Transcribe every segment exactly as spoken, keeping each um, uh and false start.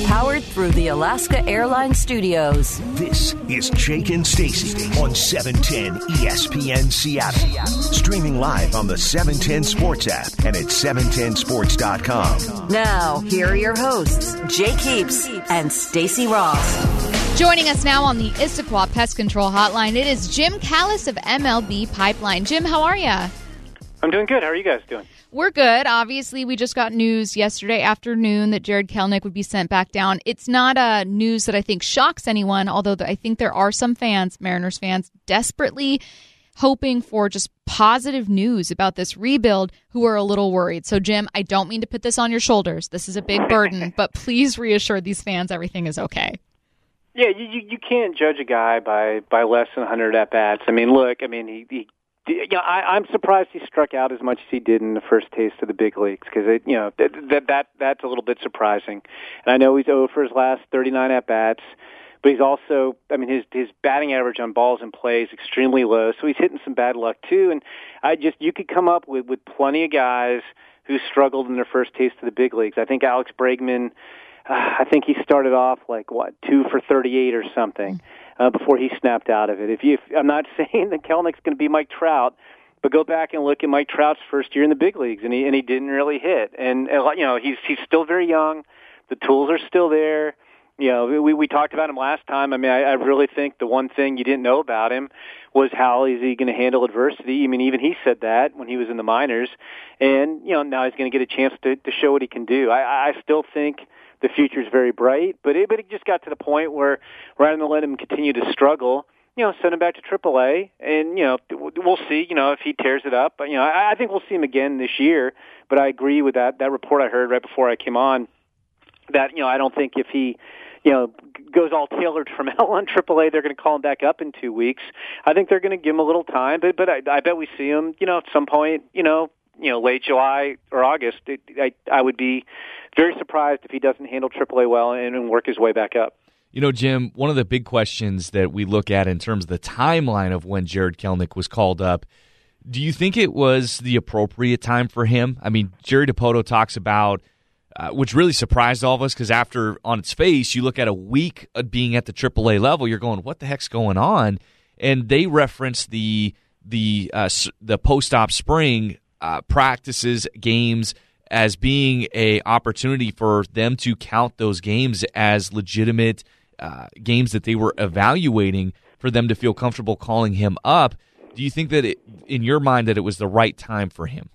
powered through the Alaska Airlines Studios. This is Jake and Stacy on seven ten E S P N Seattle. Streaming live on the seven ten Sports app and at seven ten sports dot com. Now, here are your hosts, Jake Heaps and Stacy Ross. Joining us now on the Issaquah Pest Control Hotline, it is Jim Callis of M L B Pipeline. Jim, how are you? I'm doing good. How are you guys doing? We're good. Obviously, we just got news yesterday afternoon that Jarred Kelenic would be sent back down. It's not a news that I think shocks anyone, although I think there are some fans, Mariners fans, desperately hoping for just positive news about this rebuild who are a little worried. So, Jim, I don't mean to put this on your shoulders. This is a big burden, but please reassure these fans everything is okay. Yeah, you you, you can't judge a guy by, by less than one hundred at-bats. I mean, look, I mean, he, he you know, I, I'm surprised he struck out as much as he did in the first taste of the big leagues because, you know, that, that that that's a little bit surprising. And I know he's oh for his last thirty-nine at-bats, but he's also, I mean, his his batting average on balls in play is extremely low, so he's hitting some bad luck too. And I just, you could come up with, with plenty of guys who struggled in their first taste of the big leagues. I think Alex Bregman, uh, I think he started off like, what, two for thirty-eight or something. Mm-hmm. Uh, before he snapped out of it. If you, if, I'm not saying that Kelenic's going to be Mike Trout, but go back and look at Mike Trout's first year in the big leagues, and he and he didn't really hit. And, and you know, he's he's still very young. The tools are still there. You know, we we talked about him last time. I mean, I, I really think the one thing you didn't know about him was how is he going to handle adversity. I mean, even he said that when he was in the minors, and you know, now he's going to get a chance to to show what he can do. I, I still think the future is very bright, but it, but it just got to the point where rather than let him continue to struggle, you know, send him back to triple A, and, you know, we'll see, you know, if he tears it up. You know, I, I think we'll see him again this year, but I agree with that, that report I heard right before I came on that, you know, I don't think if he, you know, goes all tailored from hell on triple A, they're going to call him back up in two weeks. I think they're going to give him a little time, but, but I, I bet we see him, you know, at some point, you know, you know, late July or August. It, I, I would be very surprised if he doesn't handle triple A well and, and work his way back up. You know, Jim, one of the big questions that we look at in terms of the timeline of when Jarred Kelenic was called up, do you think it was the appropriate time for him? I mean, Jerry Dipoto talks about, uh, which really surprised all of us, because after, on its face, you look at a week of being at the triple A level, you're going, what the heck's going on? And they reference the, the, uh, the post-op spring Uh, practices, games, as being a opportunity for them to count those games as legitimate uh, games that they were evaluating for them to feel comfortable calling him up. Do you think that, it, in your mind, that it was the right time for him?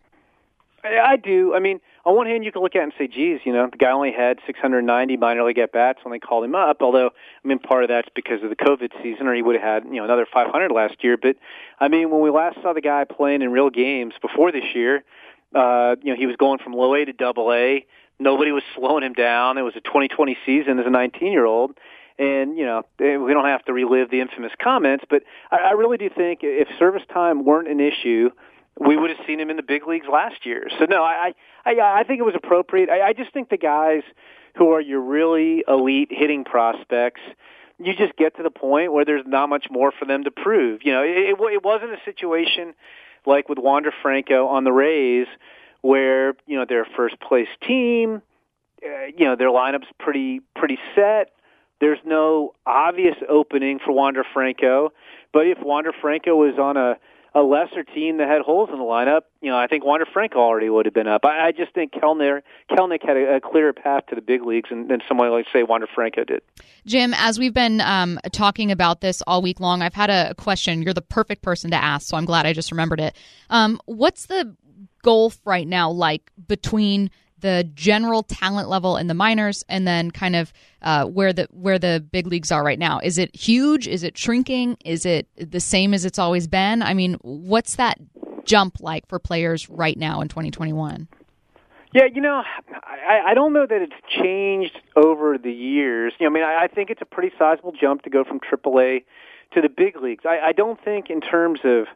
I do. I mean, on one hand, you can look at it and say, geez, you know, the guy only had six hundred ninety minor league at-bats when they called him up, although, I mean, part of that's because of the COVID season, or he would have had, you know, another five hundred last year. But, I mean, when we last saw the guy playing in real games before this year, uh, you know, he was going from low A to double A. Nobody was slowing him down. It was a twenty twenty season as a nineteen-year-old. And, you know, we don't have to relive the infamous comments, but I, I really do think if service time weren't an issue, we would have seen him in the big leagues last year. So, no, I I, I think it was appropriate. I, I just think the guys who are your really elite hitting prospects, you just get to the point where there's not much more for them to prove. You know, it, it wasn't a situation like with Wander Franco on the Rays where, you know, they're a first-place team, uh, you know, their lineup's pretty pretty set. There's no obvious opening for Wander Franco. But if Wander Franco was on a a lesser team that had holes in the lineup, you know, I think Wander Franco already would have been up. I, I just think Kelenic, Kelenic had a, a clearer path to the big leagues than, than someone like, say, Wander Franco did. Jim, as we've been um, talking about this all week long, I've had a question. You're the perfect person to ask, so I'm glad I just remembered it. Um, what's the gulf right now like between the general talent level in the minors and then kind of uh, where the where the big leagues are right now? Is it huge? Is it shrinking? Is it the same as it's always been? I mean, what's that jump like for players right now in twenty twenty-one? Yeah, you know, I, I don't know that it's changed over the years. You know, I mean, I, I think it's a pretty sizable jump to go from triple A to the big leagues. I, I don't think in terms of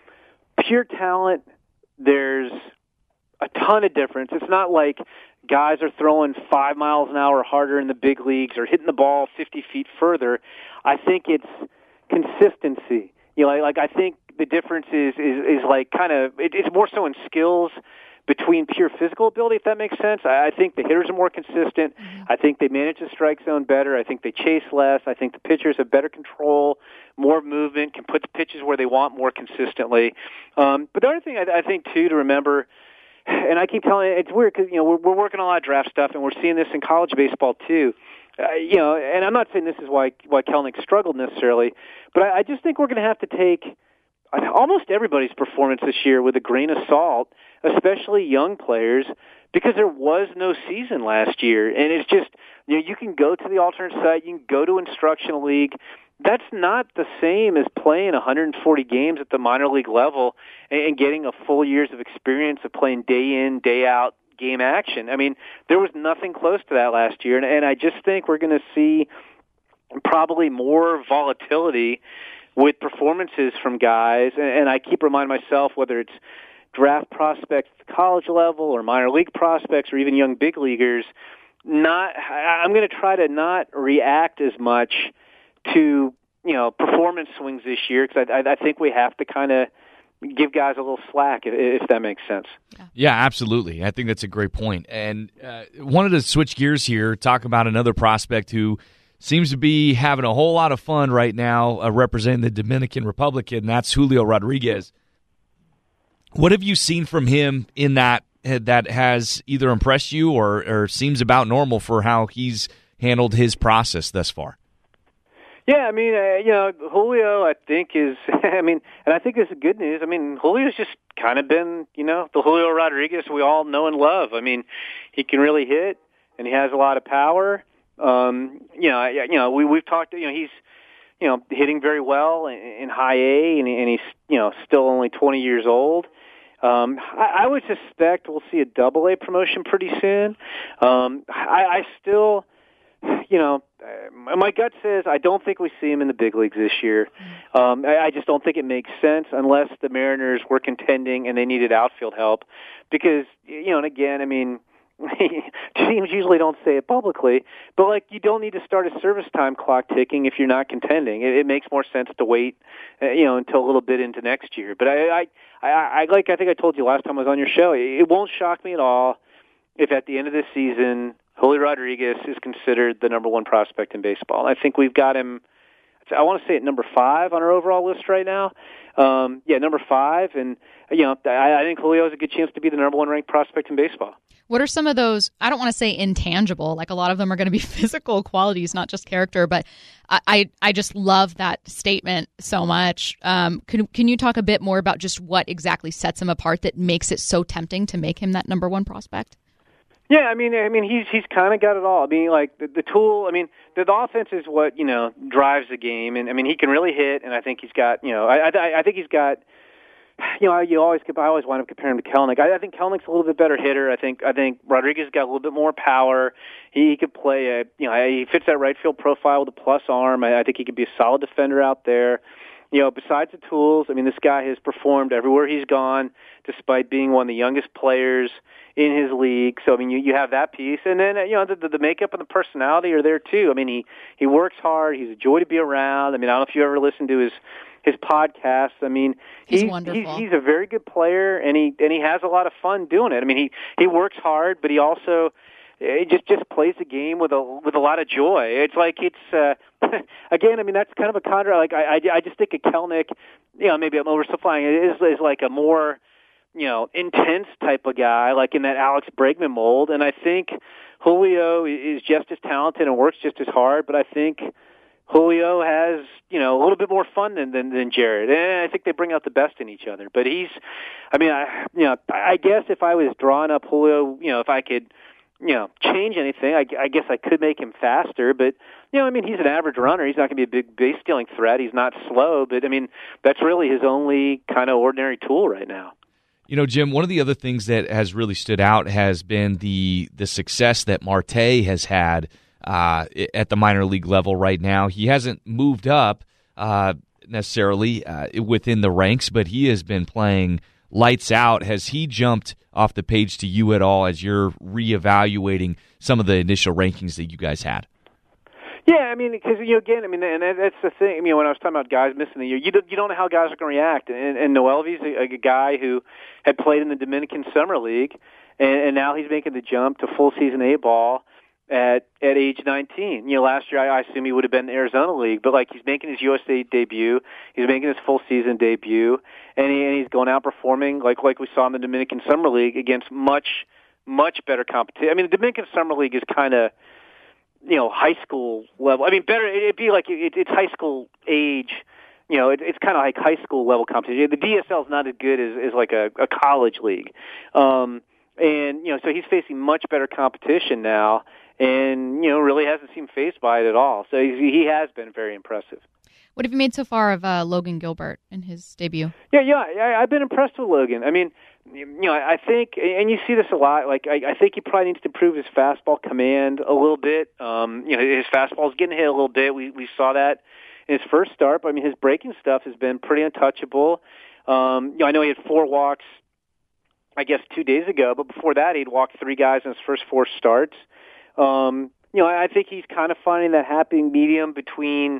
pure talent there's a ton of difference. It's not like guys are throwing five miles an hour harder in the big leagues or hitting the ball fifty feet further. I think it's consistency. You know, like, like I think the difference is, is, is like kind of, it, it's more so in skills, between pure physical ability, if that makes sense. I, I think the hitters are more consistent. Mm-hmm. I think they manage the strike zone better. I think they chase less. I think the pitchers have better control, more movement, can put the pitches where they want more consistently. Um, but the other thing I, I think, too, to remember, and I keep telling you, it's weird because, you know, we're, we're working on a lot of draft stuff, and we're seeing this in college baseball, too. Uh, you know, and I'm not saying this is why why Kelenic struggled necessarily, but I, I just think we're going to have to take almost everybody's performance this year with a grain of salt, especially young players, because there was no season last year. And it's just, you know, you can go to the alternate site, you can go to instructional league. That's not the same as playing one hundred forty games at the minor league level and, and getting a full years of experience of playing day in, day out game action. I mean, there was nothing close to that last year, and, and I just think we're going to see probably more volatility with performances from guys, and, and I keep reminding myself whether it's draft prospects at the college level or minor league prospects or even young big leaguers, not I'm going to try to not react as much to, you know, performance swings this year because I, I, I think we have to kind of give guys a little slack, if, if that makes sense. Yeah, absolutely. I think that's a great point. And uh, wanted to switch gears here, talk about another prospect who seems to be having a whole lot of fun right now uh, representing the Dominican Republic, and that's Julio Rodriguez. What have you seen from him in that that has either impressed you or, or seems about normal for how he's handled his process thus far? Yeah, I mean, uh, you know, Julio, I think is, I mean, and I think this is good news. I mean, Julio's just kind of been, you know, the Julio Rodriguez we all know and love. I mean, he can really hit, and he has a lot of power. Um, you know, you know, we we've talked. You know, he's, you know, hitting very well in, in high A, and, and he's, you know, still only twenty years old. Um, I, I would suspect we'll see a Double A promotion pretty soon. Um, I, I still. You know, my gut says I don't think we see him in the big leagues this year. Um, I just don't think it makes sense unless the Mariners were contending and they needed outfield help. Because, you know, and again, I mean, teams usually don't say it publicly, but, like, you don't need to start a service time clock ticking if you're not contending. It, it makes more sense to wait, uh, you know, until a little bit into next year. But I, I, I, I, like I think I told you last time I was on your show, it won't shock me at all if at the end of this season Julio Rodriguez is considered the number one prospect in baseball. I think we've got him, I want to say at number five on our overall list right now. Um, yeah, number five. And, you know, I, I think Julio has a good chance to be the number one ranked prospect in baseball. What are some of those, I don't want to say intangible, like a lot of them are going to be physical qualities, not just character, but I, I, I just love that statement so much. Um, can, can you talk a bit more about just what exactly sets him apart that makes it so tempting to make him that number one prospect? Yeah, I mean, I mean, he's he's kind of got it all. I mean, like the, the tool. I mean, the, the offense is what you know drives the game, and I mean, he can really hit, and I think he's got, you know, I I, I think he's got, you know, you always I always wind up comparing him to Kelenic. I, I think Kelenic's a little bit better hitter. I think I think Rodriguez got a little bit more power. He, he could play a, you know, he fits that right field profile with a plus arm. I, I think he could be a solid defender out there. You know, besides the tools, I mean, this guy has performed everywhere he's gone, despite being one of the youngest players in his league. So, I mean, you, you have that piece. And then, you know, the, the makeup and the personality are there, too. I mean, he, he works hard. He's a joy to be around. I mean, I don't know if you ever listened to his his podcasts. I mean, he's he, wonderful. He's, he's a very good player, and he and he has a lot of fun doing it. I mean, he, he works hard, but he also he just just plays the game with a with a lot of joy. It's like it's uh, again. I mean, that's kind of a contra. Like I, I, I just think of Kelenic. You know, maybe I'm oversimplifying. It is is like a more, you know, intense type of guy, like in that Alex Bregman mold. And I think Julio is just as talented and works just as hard. But I think Julio has, you know, a little bit more fun than than, than Jared. And I think they bring out the best in each other. But he's, I mean, I, you know, I guess if I was drawing up Julio, you know, if I could, you know, change anything, I, I guess I could make him faster. But, you know, I mean, he's an average runner. He's not going to be a big base stealing threat. He's not slow. But, I mean, that's really his only kind of ordinary tool right now. You know, Jim, one of the other things that has really stood out has been the the success that Marte has had uh, at the minor league level right now. He hasn't moved up uh, necessarily uh, within the ranks, but he has been playing lights out. Has he jumped off the page to you at all as you're reevaluating some of the initial rankings that you guys had? Yeah, I mean, because you know, again, I mean, and that's the thing. I mean, when I was talking about guys missing the year, you don't, you don't know how guys are going to react. And, and Noelvi's a, a guy who had played in the Dominican Summer League, and, and now he's making the jump to full season A ball at at age nineteen. You know, last year I, I assume he would have been in the Arizona League, but like he's making his U S A debut, he's making his full season debut, and, he, and he's going out performing like like we saw in the Dominican Summer League against much much better competition. I mean, the Dominican Summer League is kind of, you know, high school level. I mean, better, it'd be like it, it's high school age. You know, it, it's kind of like high school level competition. The D S L is not as good as, as like a, a college league. Um, and, you know, so he's facing much better competition now and, you know, really hasn't seemed fazed by it at all. So he's, he has been very impressive. What have you made so far of uh, Logan Gilbert in his debut? Yeah, yeah, I, I've been impressed with Logan. I mean, you know, I think, and you see this a lot, like, I, I think he probably needs to improve his fastball command a little bit. Um, you know, his fastball's getting hit a little bit. We we saw that in his first start, but I mean, his breaking stuff has been pretty untouchable. Um, you know, I know he had four walks, I guess, two days ago, but before that, he'd walked three guys in his first four starts. Um, you know, I think he's kind of finding that happy medium between,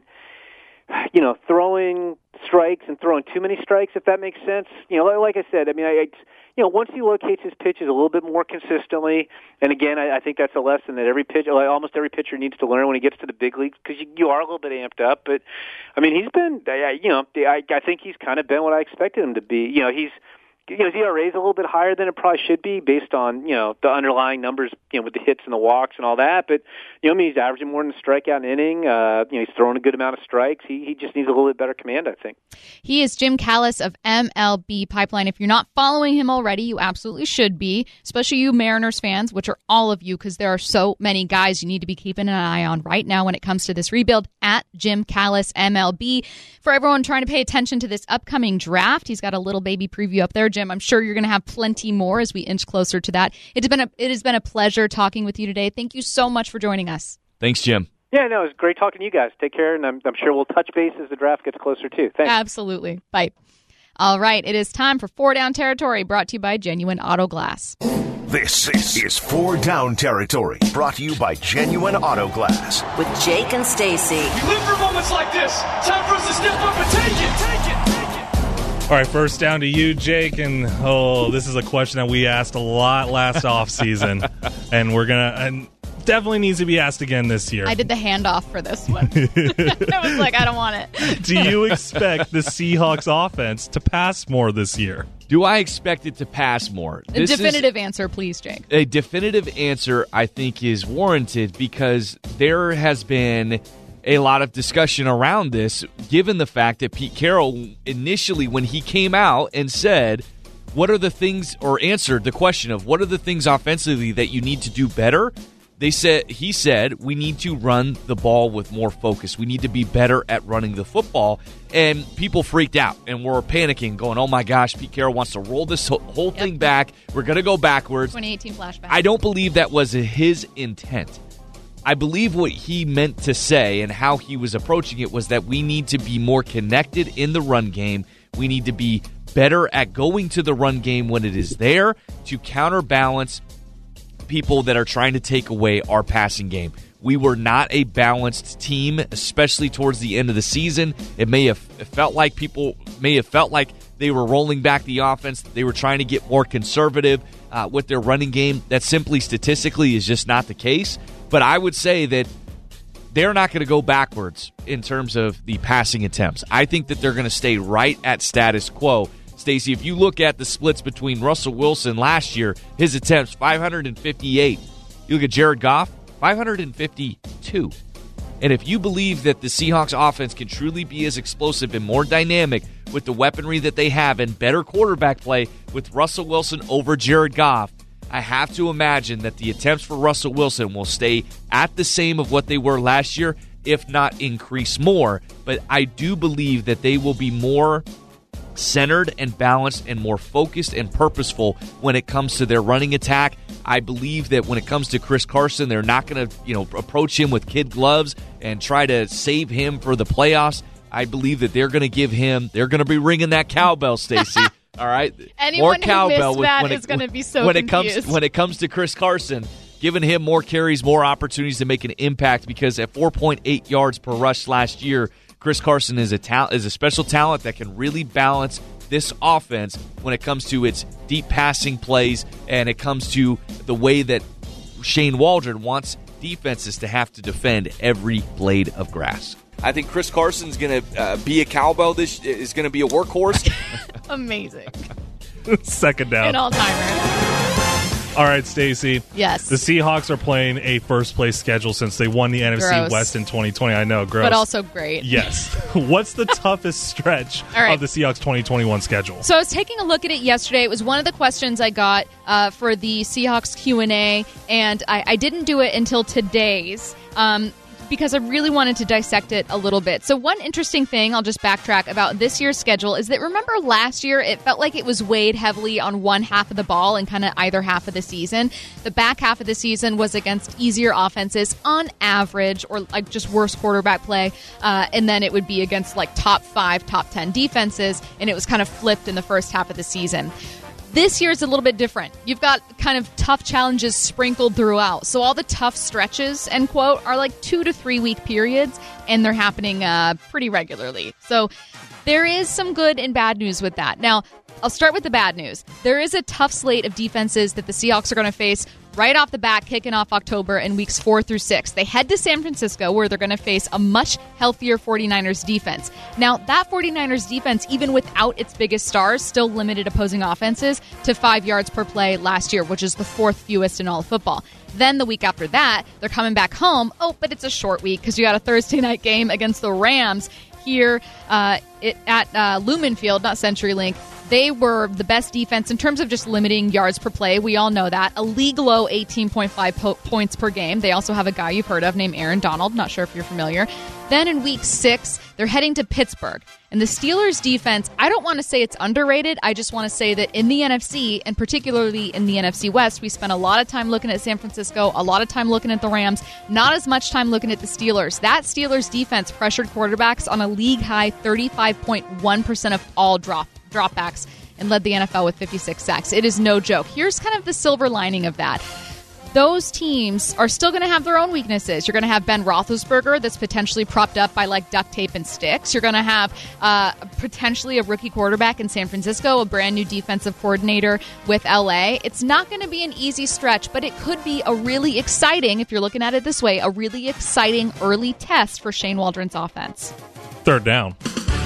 you know, throwing strikes and throwing too many strikes, if that makes sense. You know, like I said, I mean, I, I you know, once he locates his pitches a little bit more consistently, and again, I, I think that's a lesson that every pitcher, like almost every pitcher needs to learn when he gets to the big leagues, because you, you are a little bit amped up. But I mean, he's been, you know, I, I think he's kind of been what I expected him to be. You know, he's. You know, his E R A is a little bit higher than it probably should be based on, you know, the underlying numbers, you know, with the hits and the walks and all that. But, you know, I mean, he's averaging more than a strikeout an inning. Uh, you know, he's throwing a good amount of strikes. He he just needs a little bit better command, I think. He is Jim Callis of M L B Pipeline. If you're not following him already, you absolutely should be, especially you Mariners fans, which are all of you, because there are so many guys you need to be keeping an eye on right now when it comes to this rebuild, at Jim Callis M L B. For everyone trying to pay attention to this upcoming draft, he's got a little baby preview up there. Jim, I'm sure you're going to have plenty more as we inch closer to that. It's been a, it has been a pleasure talking with you today. Thank you so much for joining us. Thanks, Jim. Yeah, no, it was great talking to you guys. Take care, and I'm, I'm sure we'll touch base as the draft gets closer, too. Thanks. Absolutely. Bye. All right, it is time for Four Down Territory, brought to you by Genuine Auto Glass. This, this is Four Down Territory, brought to you by Genuine Auto Glass. With Jake and Stacy. We live for moments like this. Time for us to step up and take it, take it, take it. All right, first down to you, Jake, and oh, this is a question that we asked a lot last offseason, and we're gonna and definitely needs to be asked again this year. I did the handoff for this one. I was like, I don't want it. Do you expect the Seahawks offense to pass more this year? Do I expect it to pass more? A This definitive answer, please, Jake. A definitive answer, I think, is warranted because there has been a lot of discussion around this, given the fact that Pete Carroll initially, when he came out and said, what are the things, or answered the question of what are the things offensively that you need to do better, they said he said we need to run the ball with more focus. We need to be better at running the football. And people freaked out and were panicking, going, oh my gosh, Pete Carroll wants to roll this whole thing yep. back. We're going to go backwards. twenty eighteen flashback. I don't believe that was his intent. I believe what he meant to say and how he was approaching it was that we need to be more connected in the run game. We need to be better at going to the run game when it is there to counterbalance people that are trying to take away our passing game. We were not a balanced team, especially towards the end of the season. It may have felt like people may have felt like they were rolling back the offense. They were trying to get more conservative uh, with their running game. That simply statistically is just not the case. But I would say that they're not going to go backwards in terms of the passing attempts. I think that they're going to stay right at status quo. Stacey, if you look at the splits between Russell Wilson last year, his attempts, five hundred fifty-eight. You look at Jared Goff, five hundred fifty-two. And if you believe that the Seahawks offense can truly be as explosive and more dynamic with the weaponry that they have and better quarterback play with Russell Wilson over Jared Goff, I have to imagine that the attempts for Russell Wilson will stay at the same of what they were last year, if not increase more. But I do believe that they will be more centered and balanced and more focused and purposeful when it comes to their running attack. I believe that when it comes to Chris Carson, they're not going to, you know, approach him with kid gloves and try to save him for the playoffs. I believe that they're going to give him, they're going to be ringing that cowbell, Stacey. All right, anyone more cowbell who missed that when is it, going to be so when confused. it comes when it comes to Chris Carson. giving him more carries, more opportunities to make an impact, because at four point eight yards per rush last year, Chris Carson is a ta- is a special talent that can really balance this offense when it comes to its deep passing plays and it comes to the way that Shane Waldron wants defenses to have to defend every blade of grass. I think Chris Carson's going to uh, be a cowbell. This is going to be a workhorse. Amazing. Second down. An all-timer. All right, Stacey. Yes. The Seahawks are playing a first-place schedule since they won the N F C Gross. West in twenty twenty. I know, gross. But also great. Yes. What's the toughest stretch All right. of the Seahawks twenty twenty-one schedule? So I was taking a look at it yesterday. It was one of the questions I got uh, for the Seahawks Q and A, and I, I didn't do it until today's. Um, because I really wanted to dissect it a little bit. So one interesting thing, I'll just backtrack about this year's schedule, is that remember last year it felt like it was weighed heavily on one half of the ball and kind of either half of the season. The back half of the season was against easier offenses on average, or like just worse quarterback play, uh, and then it would be against like top five, top ten defenses, and it was kind of flipped in the first half of the season. This year's a little bit different. You've got kind of tough challenges sprinkled throughout. So all the tough stretches, end quote, are like two to three week periods, and they're happening uh, pretty regularly. So there is some good and bad news with that. Now, I'll start with the bad news. There is a tough slate of defenses that the Seahawks are going to face right off the bat, kicking off October in weeks four through six. They head to San Francisco, where they're going to face a much healthier 49ers defense. Now, that 49ers defense, even without its biggest stars, still limited opposing offenses to five yards per play last year, which is the fourth fewest in all of football. Then the week after that, they're coming back home. Oh, but it's a short week because you got a Thursday night game against the Rams here uh, it, at uh, Lumen Field, not CenturyLink. They were the best defense in terms of just limiting yards per play. We all know that. A league low eighteen point five po- points per game. They also have a guy you've heard of named Aaron Donald. Not sure if you're familiar. Then in week six, they're heading to Pittsburgh. And the Steelers' defense, I don't want to say it's underrated. I just want to say that in the N F C, and particularly in the N F C West, we spent a lot of time looking at San Francisco, a lot of time looking at the Rams, not as much time looking at the Steelers. That Steelers' defense pressured quarterbacks on a league-high thirty-five point one percent of all drop dropbacks and led the N F L with fifty-six sacks. It is no joke. Here's kind of the silver lining of that. Those teams are still going to have their own weaknesses. You're going to have Ben Roethlisberger that's potentially propped up by like duct tape and sticks. You're going to have uh, potentially a rookie quarterback in San Francisco, a brand new defensive coordinator with L A. It's not going to be an easy stretch, but it could be a really exciting, if you're looking at it this way, a really exciting early test for Shane Waldron's offense. Third down.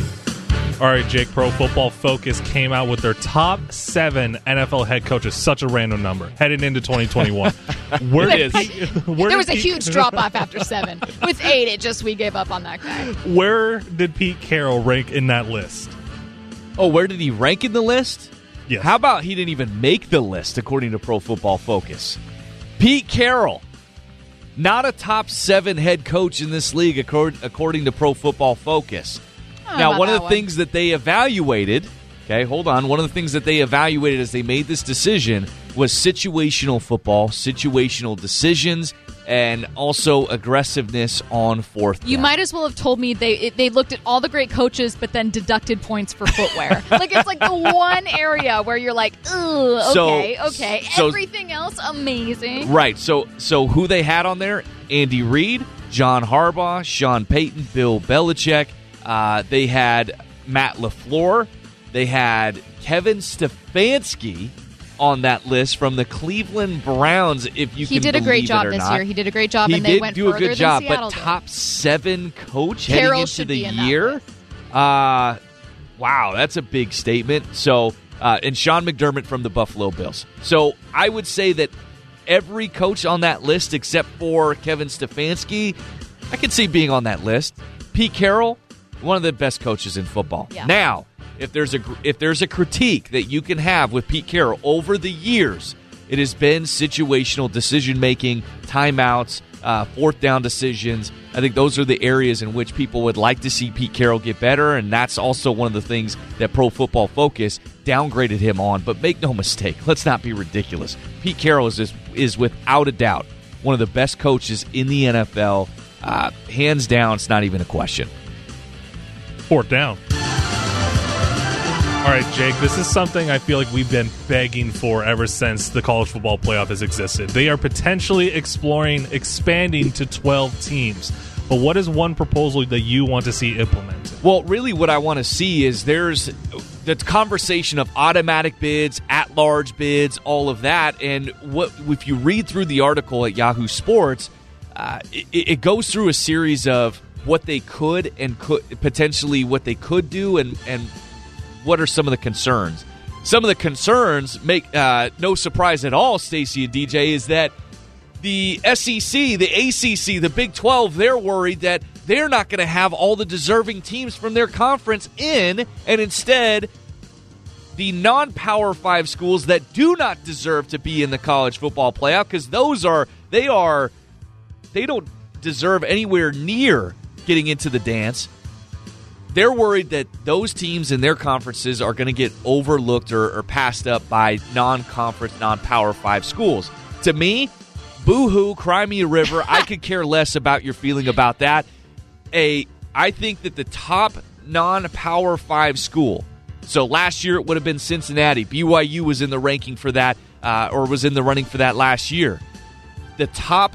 All right, Jake, Pro Football Focus came out with their top seven N F L head coaches. Such a random number heading into twenty twenty-one. Where It is. Pete, where There was a Pete, huge drop-off after seven. With eight, it just, we gave up on that guy. Where did Pete Carroll rank in that list? Oh, where did he rank in the list? Yes. How about he didn't even make the list, according to Pro Football Focus? Pete Carroll, not a top seven head coach in this league, according to Pro Football Focus. Now, one of the one. things that they evaluated, okay, hold on, one of the things that they evaluated as they made this decision was situational football, situational decisions, and also aggressiveness on fourth down. You might as well have told me they they looked at all the great coaches, but then deducted points for footwear. Like, it's like the one area where you're like, ooh, okay, So- okay. so- Everything else, amazing. Right, so so who they had on there? Andy Reid, John Harbaugh, Sean Payton, Bill Belichick. Uh, they had Matt LaFleur. They had Kevin Stefanski on that list from the Cleveland Browns, if you He can did a great believe job it or this not. year. He did a great job, He and they did went do a further good job, than Seattle but did. top seven coach Carroll heading into should the be in that year? list. Uh, wow, that's a big statement. So, uh, and Sean McDermott from the Buffalo Bills. So I would say that every coach on that list except for Kevin Stefanski, I could see being on that list. Pete Carroll, one of the best coaches in football. Yeah. Now, if there's a if there's a critique that you can have with Pete Carroll over the years, it has been situational decision making, timeouts, uh, fourth down decisions. I think those are the areas in which people would like to see Pete Carroll get better, and that's also one of the things that Pro Football Focus downgraded him on. But make no mistake, let's not be ridiculous. Pete Carroll is is, is without a doubt one of the best coaches in the N F L. Uh, hands down, it's not even a question. Fourth down. All All right, Jake, this is something I feel like we've been begging for ever since the college football playoff has existed. They are potentially exploring expanding to twelve teams. But what is one proposal that you want to see implemented? Well, really what I want to see is there's the conversation of automatic bids, at-large bids, all of that. And what if you read through the article at Yahoo Sports, uh, it, it goes through a series of what they could and could potentially what they could do and, and what are some of the concerns. Some of the concerns make uh, no surprise at all, Stacey and D J, is that the S E C, the A C C, the Big twelve, they're worried that they're not going to have all the deserving teams from their conference in, and instead the non-Power five schools that do not deserve to be in the college football playoff, because those are, they are, they don't deserve anywhere near getting into the dance. They're worried that those teams in their conferences are going to get overlooked or, or passed up by non-conference, non-Power five schools. To me, boo-hoo, cry me a river. I could care less about your feeling about that. A, I think that the top non-Power five school, so last year it would have been Cincinnati. B Y U was in the ranking for that, uh, or was in the running for that last year. The top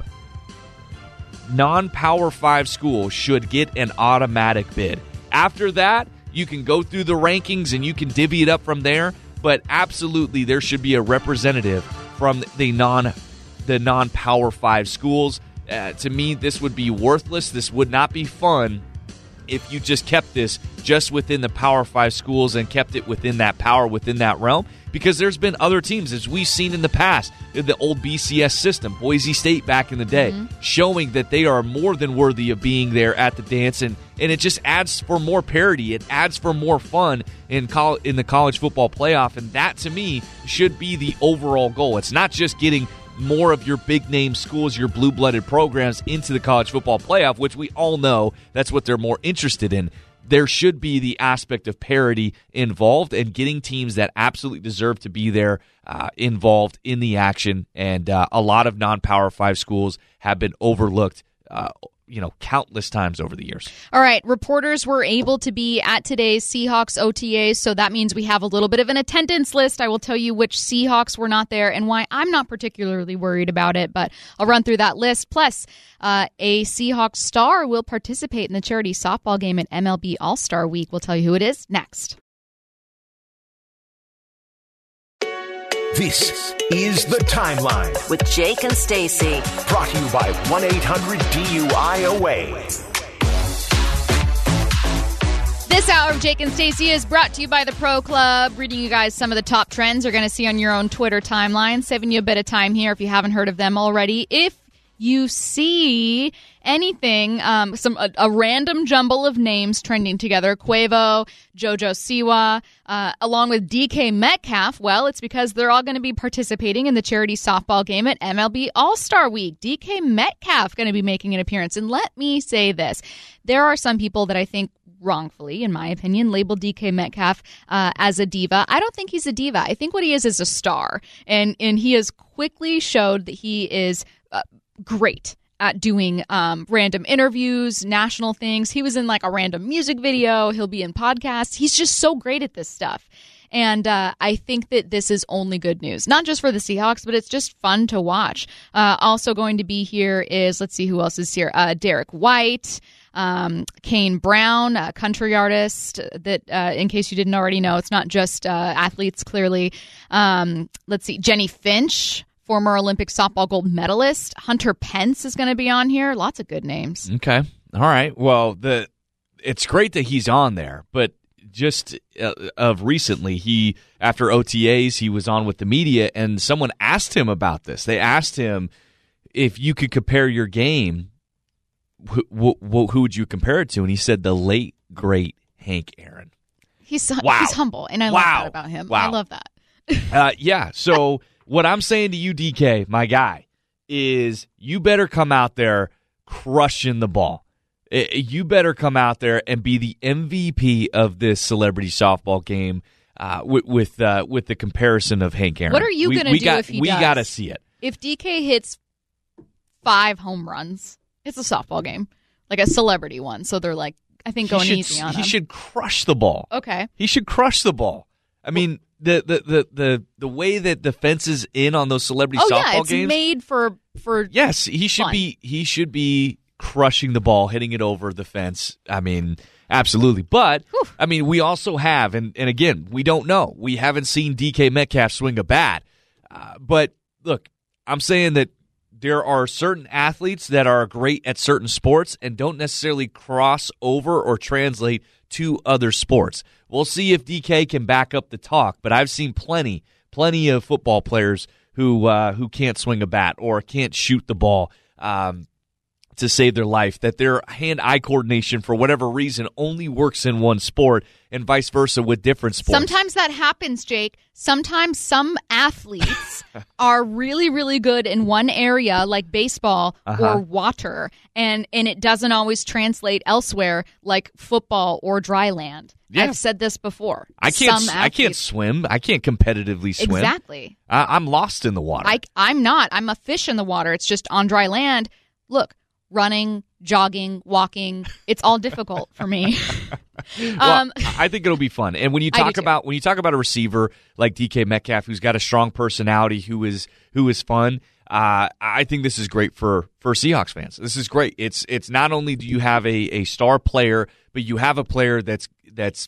non-Power five school should get an automatic bid. After that, you can go through the rankings and you can divvy it up from there, but absolutely there should be a representative from the non the non-Power five schools. Uh, to me, this would be worthless. This would not be fun if you just kept this just within the Power five schools and kept it within that power, within that realm, because there's been other teams, as we've seen in the past, in the old B C S system, Boise State back in the day, mm-hmm. showing that they are more than worthy of being there at the dance, and, and it just adds for more parity. It adds for more fun in, col- in the college football playoff, and that, to me, should be the overall goal. It's not just getting more of your big-name schools, your blue-blooded programs into the college football playoff, which we all know that's what they're more interested in. There should be the aspect of parity involved and getting teams that absolutely deserve to be there uh, involved in the action. And uh, a lot of non-Power five schools have been overlooked uh, you know, countless times over the years. All right, reporters were able to be at today's Seahawks O T As, so that means we have a little bit of an attendance list. I will tell you which Seahawks were not there and why I'm not particularly worried about it, but I'll run through that list. Plus, uh, a Seahawks star will participate in the charity softball game at M L B All-Star Week. We'll tell you who it is next. This is The Timeline with Jake and Stacey. Brought to you by one eight hundred D U I O A. This hour of Jake and Stacey is brought to you by the Pro Club. Reading you guys some of the top trends you're going to see on your own Twitter timeline. Saving you a bit of time here if you haven't heard of them already. If you see anything, um, some a, a random jumble of names trending together, Quavo, JoJo Siwa, uh, along with D K Metcalf, well, it's because they're all going to be participating in the charity softball game at M L B All-Star Week. D K Metcalf going to be making an appearance. And let me say this. There are some people that I think wrongfully, in my opinion, labeled D K Metcalf uh, as a diva. I don't think he's a diva. I think what he is is a star. And, and he has quickly showed that he is uh, great at doing um, random interviews, national things. He was in like a random music video. He'll be in podcasts. He's just so great at this stuff. And uh, I think that this is only good news, not just for the Seahawks, but it's just fun to watch. Uh, also going to be here is, let's see who else is here. Uh, Derek White, um, Kane Brown, a country artist that, uh, in case you didn't already know, it's not just uh, athletes, clearly. Um, let's see, Jenny Finch, former Olympic softball gold medalist. Hunter Pence is going to be on here. Lots of good names. Okay. All right. Well, the it's great that he's on there, but just uh, of recently, he after O T As, he was on with the media, and someone asked him about this. They asked him if you could compare your game, who, who, who would you compare it to? And he said the late, great Hank Aaron. He's, wow. he's humble, and I wow. love that about him. Wow. I love that. uh, yeah, so what I'm saying to you, D K, my guy, is you better come out there crushing the ball. You better come out there and be the M V P of this celebrity softball game uh, with with, uh, with the comparison of Hank Aaron. What are you going to do got, if he we does? We got to see it. If D K hits five home runs, it's a softball game, like a celebrity one. So they're like, I think, going should, easy on he him. He should crush the ball. Okay. He should crush the ball. I mean, the the, the, the the way that the fence is in on those celebrity oh, softball yeah, it's games. made for for Yes, he should fun. be he should be crushing the ball, hitting it over the fence. I mean, absolutely. But Whew. I mean, we also have, and, and again, we don't know. We haven't seen D K Metcalf swing a bat. Uh, but look, I'm saying that there are certain athletes that are great at certain sports and don't necessarily cross over or translate to other sports. We'll see if D K can back up the talk, but I've seen plenty, plenty of football players who uh, who can't swing a bat or can't shoot the ball um, to save their life, that their hand-eye coordination, for whatever reason, only works in one sport, and vice versa with different sports. Sometimes that happens, Jake. Sometimes some athletes are really, really good in one area, like baseball Uh-huh. or water, and, and it doesn't always translate elsewhere, like football or dry land. Yeah. I've said this before. I can't. Some I can't athletes- swim. I can't competitively swim. Exactly. I, I'm lost in the water. I, I'm not. I'm a fish in the water. It's just on dry land. Look, running, jogging, walking, it's all difficult for me. Well, um, I think it'll be fun. And when you I do talk too. about when you talk about a receiver like D K Metcalf, who's got a strong personality, who is who is fun, uh, I think this is great for for Seahawks fans. This is great. It's it's not only do you have a, a star player, but you have a player that's that's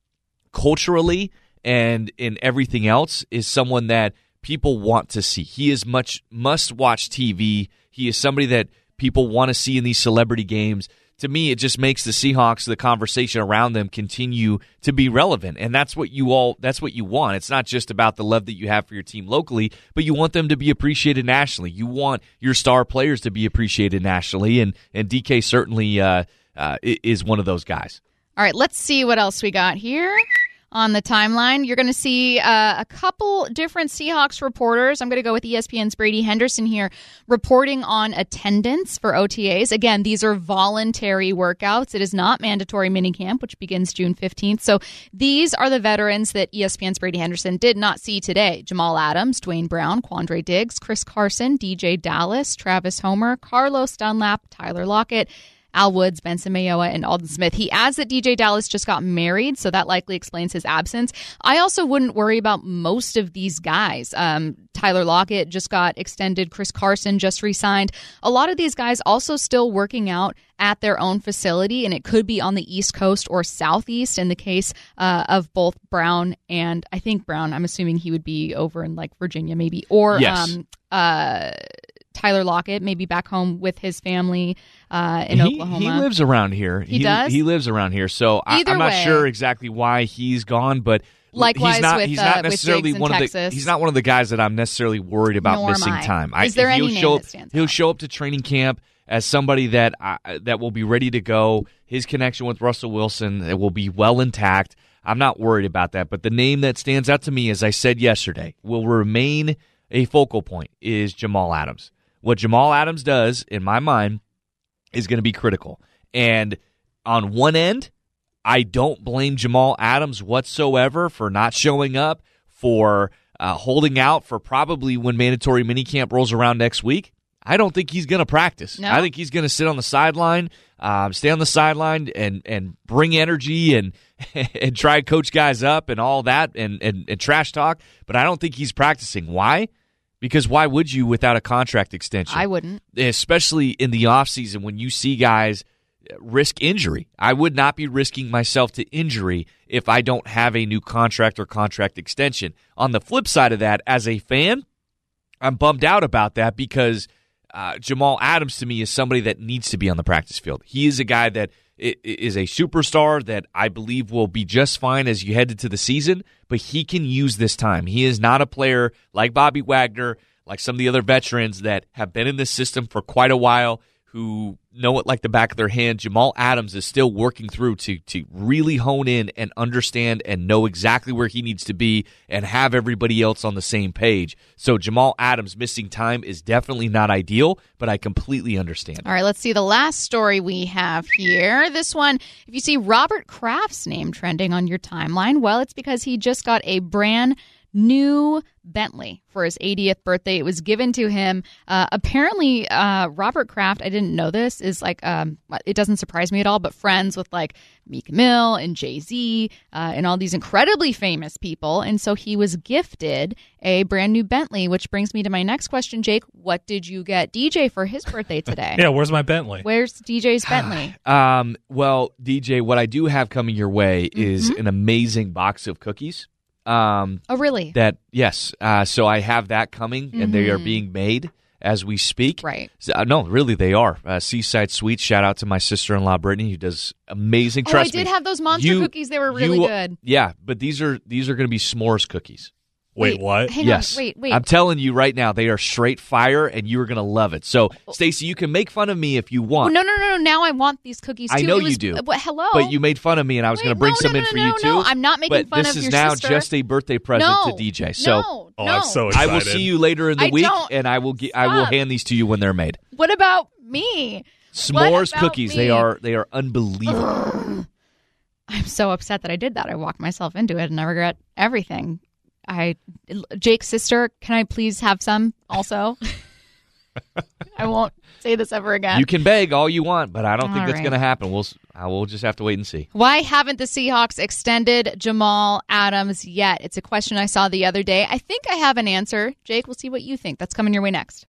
culturally and in everything else is someone that people want to see. He is much must watch T V. He is somebody that people want to see in these celebrity games. To me, it just makes the Seahawks, the conversation around them, continue to be relevant, and that's what you all that's what you want. It's not just about the love that you have for your team locally, but you want them to be appreciated nationally. You want your star players to be appreciated nationally, and and D K certainly uh, uh, is one of those guys. All right, let's see what else we got here on the timeline. You're going to see uh, a couple different Seahawks reporters. I'm going to go with E S P N's Brady Henderson here, reporting on attendance for O T As. Again, these are voluntary workouts. It is not mandatory minicamp, which begins June fifteenth. So these are the veterans that E S P N's Brady Henderson did not see today. Jamal Adams, Dwayne Brown, Quandre Diggs, Chris Carson, D J Dallas, Travis Homer, Carlos Dunlap, Tyler Lockett, Al Woods, Benson Mayowa, and Alden Smith. He adds that D J Dallas just got married, so that likely explains his absence. I also wouldn't worry about most of these guys. Um, Tyler Lockett just got extended. Chris Carson just re-signed. A lot of these guys also still working out at their own facility, and it could be on the East Coast or Southeast in the case uh, of both Brown and, I think Brown, I'm assuming he would be over in like Virginia maybe, or Yes. um, uh, Tyler Lockett, maybe back home with his family uh, in he, Oklahoma. He lives around here. He does? He lives around here, so I, Either I'm not way. sure exactly why he's gone, but Likewise he's not. with, he's uh, not with necessarily Diggs in one of the. Texas. He's not one of the guys that I'm necessarily worried about Nor am missing I. time. Is there he'll any name show that up, stands He'll out? show up to training camp as somebody that I, that will be ready to go. His connection with Russell Wilson, it will be well intact. I'm not worried about that. But the name that stands out to me, as I said yesterday, will remain a focal point is Jamal Adams. What Jamal Adams does, in my mind, is going to be critical. And on one end, I don't blame Jamal Adams whatsoever for not showing up, for uh, holding out for probably when mandatory minicamp rolls around next week. I don't think he's going to practice. No? I think he's going to sit on the sideline, um, stay on the sideline, and and bring energy and and try to coach guys up and all that and, and, and trash talk. But I don't think he's practicing. Why? Because why would you without a contract extension? I wouldn't. Especially in the offseason when you see guys risk injury. I would not be risking myself to injury if I don't have a new contract or contract extension. On the flip side of that, as a fan, I'm bummed out about that because uh, Jamal Adams to me is somebody that needs to be on the practice field. He is a guy that is a superstar that I believe will be just fine as you head into the season, but he can use this time. He is not a player like Bobby Wagner, like some of the other veterans that have been in this system for quite a while, who know it like the back of their hand. Jamal Adams is still working through to to really hone in and understand and know exactly where he needs to be and have everybody else on the same page. So Jamal Adams missing time is definitely not ideal, but I completely understand. All right, let's see the last story we have here. This one, if you see Robert Kraft's name trending on your timeline, well, it's because he just got a brand new Bentley for his eightieth birthday. It was given to him. Uh, apparently, uh, Robert Kraft, I didn't know this, is like, um, it doesn't surprise me at all, but friends with like Meek Mill and Jay-Z uh, and all these incredibly famous people. And so he was gifted a brand new Bentley, which brings me to my next question, Jake. What did you get D J for his birthday today? Yeah, where's my Bentley? Where's D J's Bentley? um, well, D J, what I do have coming your way is Mm-hmm. an amazing box of cookies. Um, Oh, really? that yes, uh, so I have that coming, and they are Mhm. being made as we speak. Right. So, uh, no, really, they are. Uh, Seaside Sweets. Shout out to my sister-in-law Brittany, who does amazing. Oh, Trust I did me. have those monster You- cookies. They were really you- good. Yeah, but these are these are going to be s'mores cookies. Wait, Wait, what? Hang yes. on. Wait, wait. I'm telling you right now, they are straight fire, and you are going to love it. So, Stacey, you can make fun of me if you Oh, want. no, no, no, no. Now I want these cookies too. I know It was, you do. uh, What, hello? But you made fun of me, and I was Wait, going to bring no, some no, in no, for no, you no, too. no. I'm not making but fun this of is your now sister. just a birthday present No, to D J. So no, Oh, no. I'm so I excited. will see you later in the I week, don't- and I will ge- I will Stop. hand these to you when they're made. What about me? S'mores about cookies. me? They are they are unbelievable. I'm so upset that I did that. I walked myself into it, and I regret everything. I, Jake's sister, can I please have some also? I won't say this ever again. You can beg all you want, but I don't think All that's right. going to happen. We'll s- I will just have to wait and see. Why haven't the Seahawks extended Jamal Adams yet? It's a question I saw the other day. I think I have an answer. Jake, we'll see what you think. That's coming your way next.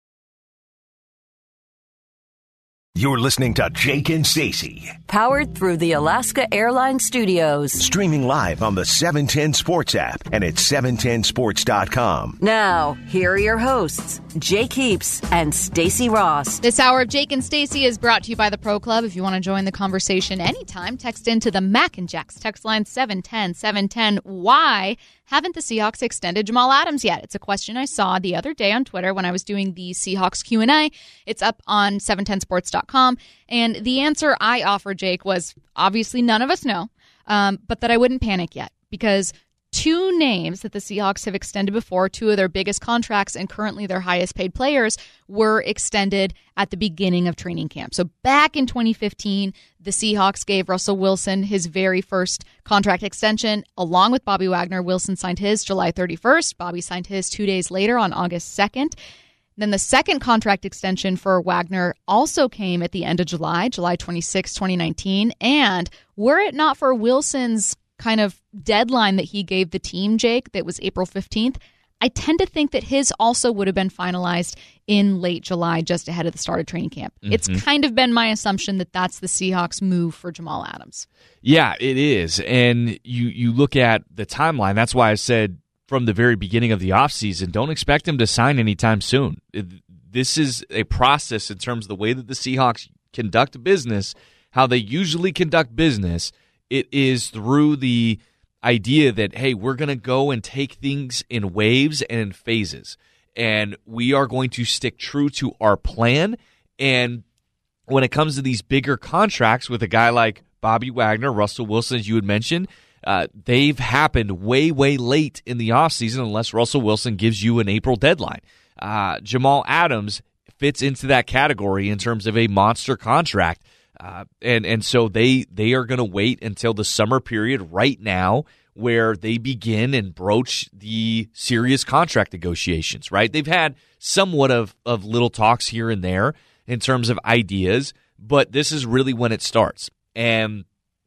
You're listening to Jake and Stacey, Powered through the Alaska Airlines Studios. streaming live on the seven ten Sports app and at seven ten sports dot com. Now, here are your hosts, Jake Heaps and Stacey Ross. This hour of Jake and Stacey is brought to you by the Pro Club. If you want to join the conversation anytime, text into the Mac and Jacks text line seven ten seven ten. Why haven't the Seahawks extended Jamal Adams yet? It's a question I saw the other day on Twitter when I was doing the Seahawks Q and A. It's up on seven ten sports dot com. And the answer I offered, Jake, was obviously none of us know, um, but that I wouldn't panic yet because two names that the Seahawks have extended before, two of their biggest contracts and currently their highest paid players, were extended at the beginning of training camp. So back in twenty fifteen, the Seahawks gave Russell Wilson his very first contract extension. Along with Bobby Wagner, Wilson signed his July thirty-first. Bobby signed his two days later on August second. Then the second contract extension for Wagner also came at the end of July, July twenty-sixth, twenty nineteen. And were it not for Wilson's kind of deadline that he gave the team, Jake, that was April fifteenth, I tend to think that his also would have been finalized in late July, just ahead of the start of training camp. Mm-hmm. It's kind of been my assumption that that's the Seahawks' move for Jamal Adams. Yeah, it is. And you, you look at the timeline. That's why I said from the very beginning of the offseason, don't expect him to sign anytime soon. It, this is a process in terms of the way that the Seahawks conduct business, how they usually conduct business. It is through the idea that, hey, we're going to go and take things in waves and in phases, and we are going to stick true to our plan. And when it comes to these bigger contracts with a guy like Bobby Wagner, Russell Wilson, as you had mentioned, uh, they've happened way, way late in the offseason unless Russell Wilson gives you an April deadline. Uh, Jamal Adams fits into that category in terms of a monster contract. Uh, and and so they they are going to wait until the summer period right now where they begin and broach the serious contract negotiations, right? They've had somewhat of, of little talks here and there in terms of ideas, but this is really when it starts. And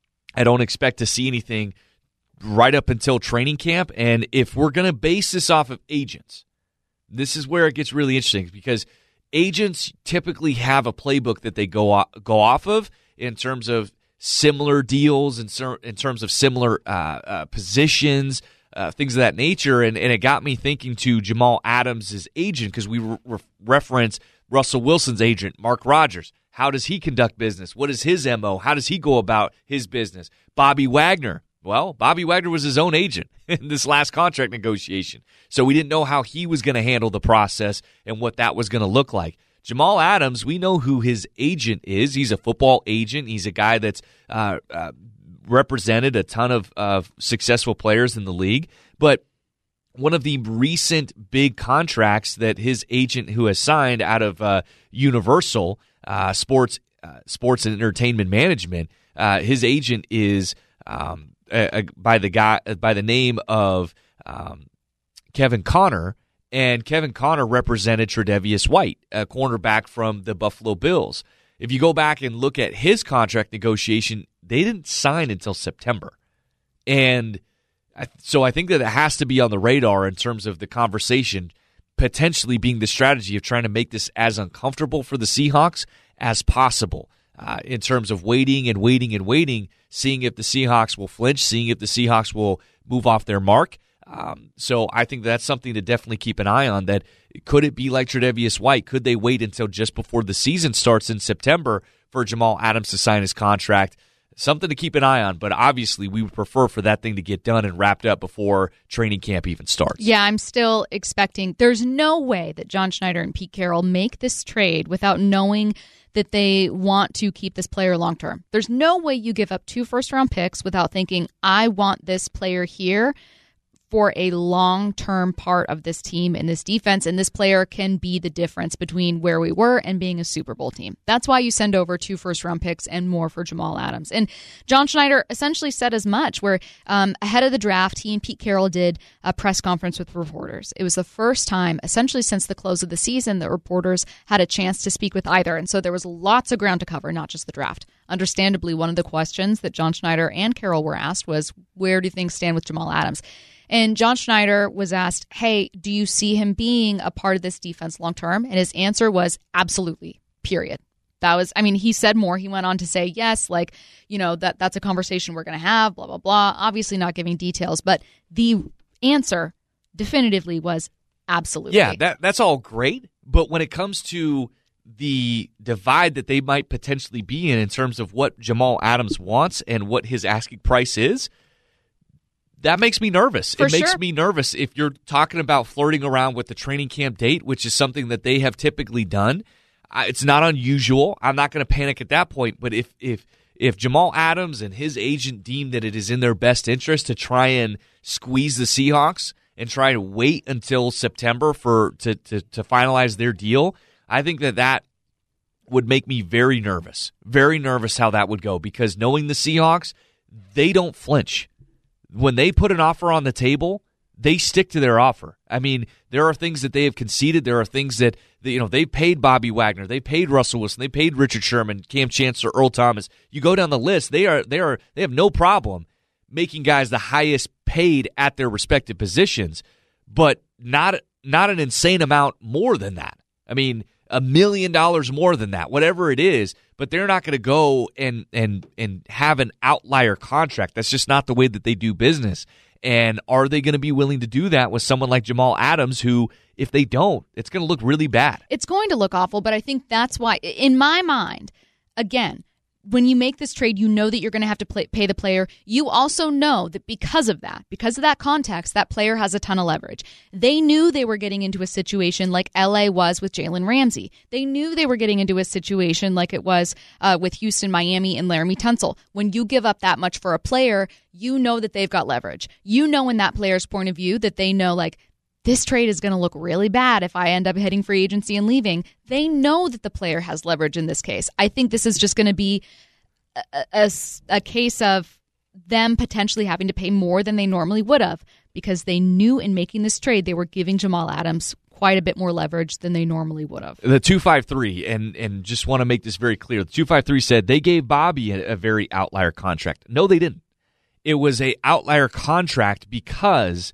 I don't expect to see anything right up until training camp. And if we're going to base this off of agents, this is where it gets really interesting because agents typically have a playbook that they go off, go off of in terms of similar deals and in, in terms of similar uh, uh, positions, uh, things of that nature. And, and it got me thinking to Jamal Adams' agent because we re- re- reference Russell Wilson's agent, Mark Rogers. How does he conduct business? What is his M O? How does he go about his business? Bobby Wagner. Well, Bobby Wagner was his own agent in this last contract negotiation. So we didn't know how he was going to handle the process and what that was going to look like. Jamal Adams, we know who his agent is. He's a football agent. He's a guy that's uh, uh, represented a ton of, of successful players in the league. But one of the recent big contracts that his agent who has signed out of uh, Universal uh, Sports uh, Sports and Entertainment Management, uh, his agent is um, uh, by the guy by the name of um, Kevin Connor, and Kevin Connor represented Tre'Davious White, a cornerback from the Buffalo Bills. If you go back and look at his contract negotiation, they didn't sign until September. And so I think that it has to be on the radar in terms of the conversation potentially being the strategy of trying to make this as uncomfortable for the Seahawks as possible uh, in terms of waiting and waiting and waiting, seeing if the Seahawks will flinch, seeing if the Seahawks will move off their mark. Um, so I think that's something to definitely keep an eye on. That could it be like Tre'Davious White? Could they wait until just before the season starts in September for Jamal Adams to sign his contract? Something to keep an eye on, but obviously we would prefer for that thing to get done and wrapped up before training camp even starts. Yeah, I'm still expecting. There's no way that John Schneider and Pete Carroll make this trade without knowing that they want to keep this player long term. There's no way you give up two first round picks without thinking, I want this player here for a long-term part of this team and this defense, and this player can be the difference between where we were and being a Super Bowl team. That's why you send over two first-round picks and more for Jamal Adams. And John Schneider essentially said as much, where um, ahead of the draft, he and Pete Carroll did a press conference with reporters. It was the first time, essentially since the close of the season, that reporters had a chance to speak with either, and so there was lots of ground to cover, not just the draft. Understandably, one of the questions that John Schneider and Carroll were asked was, where do things stand with Jamal Adams? And John Schneider was asked, hey, do you see him being a part of this defense long term? And his answer was absolutely, period. That was, I mean, he said more. He went on to say, yes, like, you know, that that's a conversation we're going to have, blah, blah, blah. Obviously not giving details, but the answer definitively was absolutely. Yeah, that that's all great. But when it comes to the divide that they might potentially be in in terms of what Jamal Adams wants and what his asking price is, that makes me nervous. For it makes sure. me nervous if you're talking about flirting around with the training camp date, which is something that they have typically done. Uh, it's not unusual. I'm not going to panic at that point. But if if if Jamal Adams and his agent deem that it is in their best interest to try and squeeze the Seahawks and try to wait until September for to to, to finalize their deal, I think that that would make me very nervous. Very nervous how that would go, because knowing the Seahawks, they don't flinch. When they put an offer on the table, they stick to their offer. I mean, there are things that they have conceded. There are things that, you know, they paid Bobby Wagner, they paid Russell Wilson, they paid Richard Sherman, Cam Chancellor, Earl Thomas. You go down the list, they are they are they have no problem making guys the highest paid at their respective positions, but not not an insane amount more than that. I mean, a million dollars more than that, whatever it is, but they're not going to go and and and have an outlier contract. That's just not the way that they do business. And are they going to be willing to do that with someone like Jamal Adams, who, if they don't, it's going to look really bad? It's going to look awful, but I think that's why, in my mind, again, when you make this trade, you know that you're going to have to play, pay the player. You also know that because of that, because of that context, that player has a ton of leverage. They knew they were getting into a situation like L A was with Jalen Ramsey. They knew they were getting into a situation like it was uh, with Houston, Miami, and Laramie Tunsil. When you give up that much for a player, you know that they've got leverage. You know in that player's point of view that they know, like, this trade is going to look really bad if I end up hitting free agency and leaving. They know that the player has leverage in this case. I think this is just going to be a, a, a case of them potentially having to pay more than they normally would have, because they knew in making this trade they were giving Jamal Adams quite a bit more leverage than they normally would have. The two five three, and, and just want to make this very clear, the two five three said they gave Bobby a, a very outlier contract. No, they didn't. It was a outlier contract because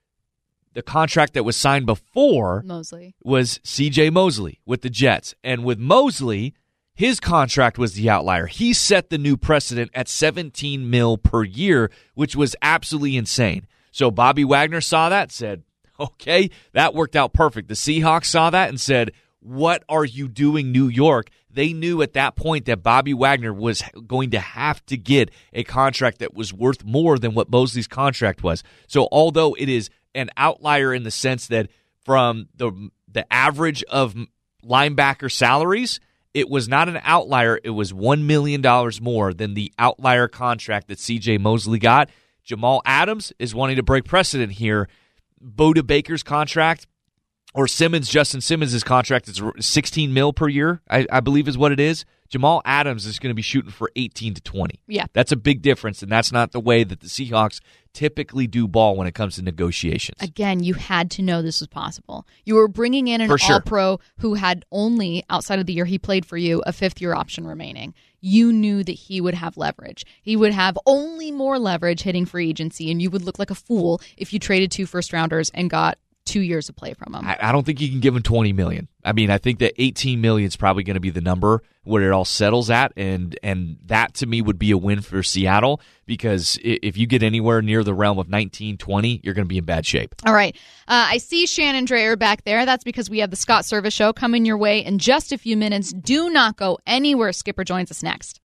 the contract that was signed before Mosley was C J Mosley with the Jets. And with Mosley, his contract was the outlier. He set the new precedent at seventeen mil per year, which was absolutely insane. So Bobby Wagner saw that, said, okay, that worked out perfect. The Seahawks saw that and said, what are you doing, New York? They knew at that point that Bobby Wagner was going to have to get a contract that was worth more than what Mosley's contract was. So although it is an outlier in the sense that from the the average of linebacker salaries, it was not an outlier. It was one million dollars more than the outlier contract that C J Mosley got. Jamal Adams is wanting to break precedent here. Budda Baker's contract, or Simmons, Justin Simmons' contract is sixteen mil per year, I, I believe is what it is. Jamal Adams is going to be shooting for eighteen to twenty. Yeah. That's a big difference, and that's not the way that the Seahawks typically do ball when it comes to negotiations. Again, you had to know this was possible. You were bringing in an For sure. all-pro who had only, outside of the year he played for you, a fifth-year option remaining. You knew that he would have leverage. He would have only more leverage hitting free agency, and you would look like a fool if you traded two first-rounders and got two years of play from him. I, I don't think you can give him twenty million dollars. I mean, I think that eighteen million dollars is probably going to be the number where it all settles at, and and that to me would be a win for Seattle, because if you get anywhere near the realm of nineteen, twenty, you're going to be in bad shape. All right. Uh, I see Shannon Dreyer back there. That's because we have the Scott Service Show coming your way in just a few minutes. Do not go anywhere. Skipper joins us next.